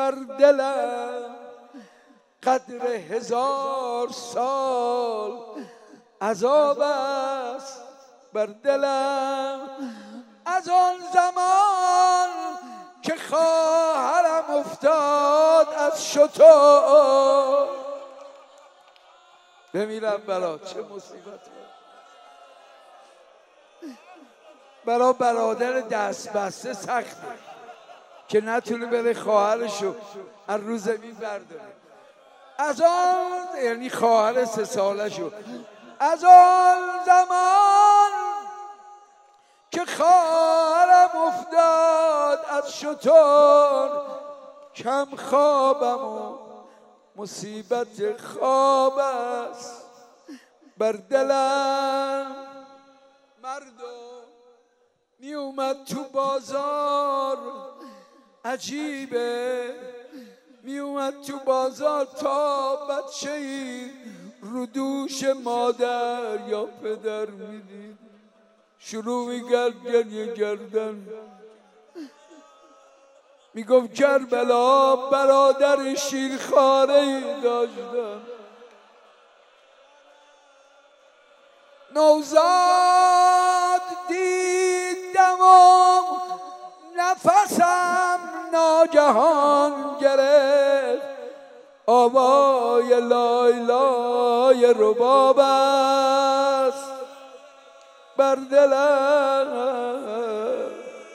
بر دلم قدر 1000 سال عذاب است بر دلم. از آن زمان که خواهرم افتاد از شتر بمیرم برا چه مصیبت برا برادر دست بسته سخته که نتونه بره خواهرشو از رو زمین برداره. از آن یعنی خواهر 3 سالشو از آن زمان که خواهرم افتاد از شتر کم خوابم و مصیبت خواب است بر دلم. مردم می اومد تو بازار عجیبه می اومد تو بازار تا بچه‌ای رو دوش مادر یا پدر میدید شروع می‌کرد گریه کردن. میگفت کربلا برادر شیرخواره‌ای داشتم نوزاد دیدم و نفسم ناگهان گرفت آوای لایلای رباب است بر دلم.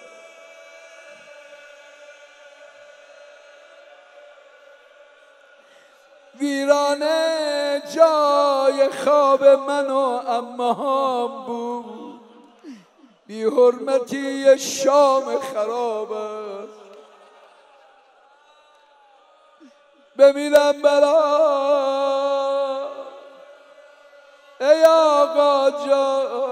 ویرانه جای خواب من و عمه‌هام بود بی حرمتی شام خراب است بمیرم برا ای آقا جان